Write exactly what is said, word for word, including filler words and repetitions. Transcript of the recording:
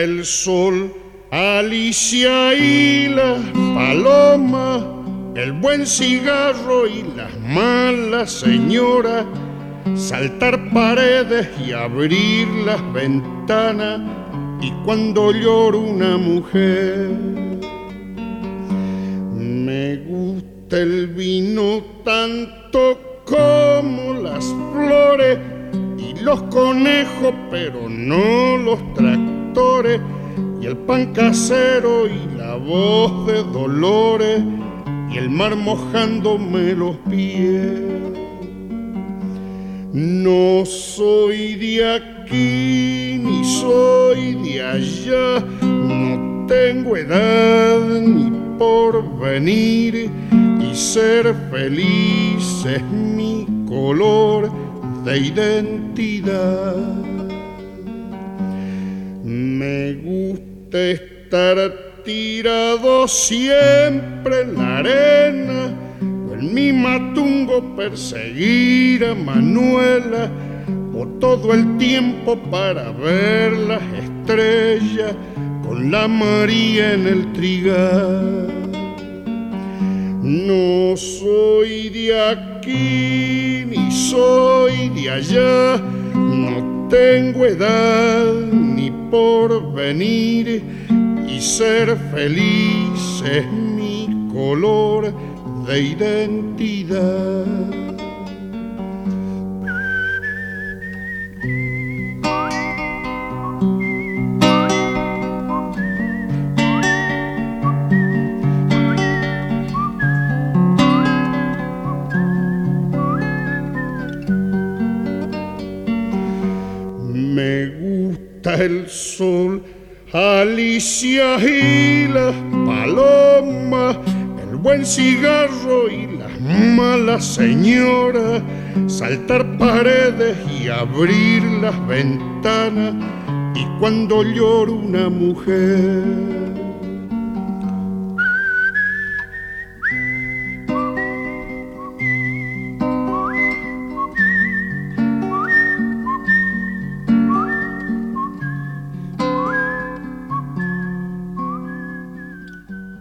el sol, Alicia y la paloma, el buen cigarro y las malas señoras, saltar paredes y abrir las ventanas, y cuando llora una mujer. Me gusta el vino tanto como las flores y los conejos, pero no los tractores, y el pan casero y la voz de Dolores, y el mar mojándome los pies. No soy de aquí ni soy de allá, no tengo edad ni porvenir, y ser feliz es mi color de identidad. Me gusta estar tirado siempre en la arena, o en mi matungo perseguir a Manuela, o todo el tiempo para ver las estrellas con la María en el trigal. No soy de aquí ni soy de allá, no tengo edad ni porvenir, y ser feliz es mi color de identidad. Me gusta el sol, Alicia y las palomas, el buen cigarro y las malas señoras, saltar paredes y abrir las ventanas, y cuando llora una mujer.